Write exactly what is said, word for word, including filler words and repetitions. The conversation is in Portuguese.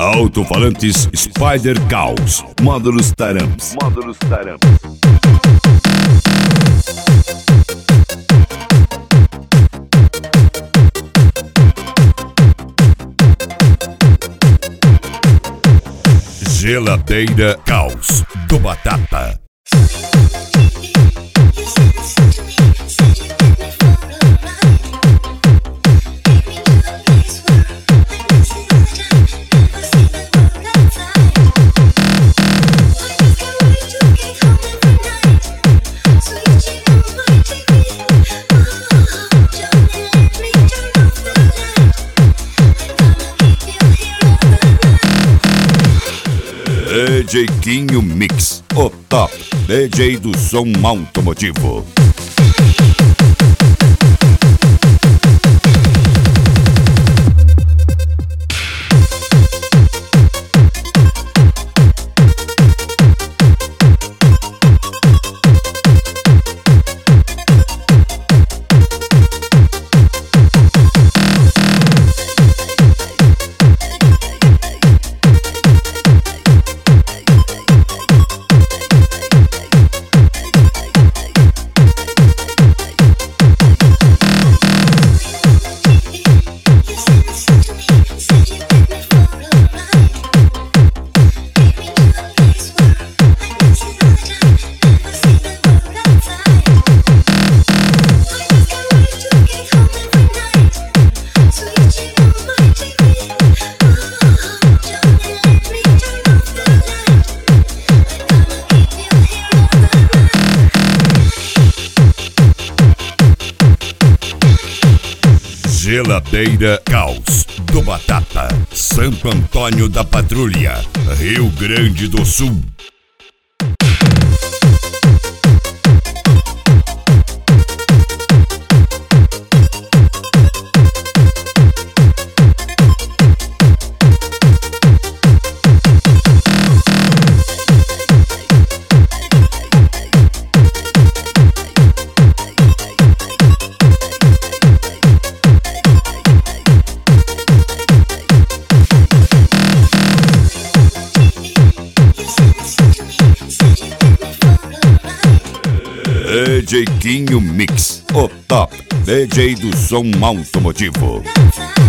Alto-falantes Spider Caos. Módulos Taramps. Módulos Taramps. Geladeira Caos do Batata. D J Quinho Mix, o top D J do som automotivo. Geladeira Caos do Batata, Santo Antônio da Patrulha, Rio Grande do Sul. D J Quinho Mix, o top D J do som automotivo.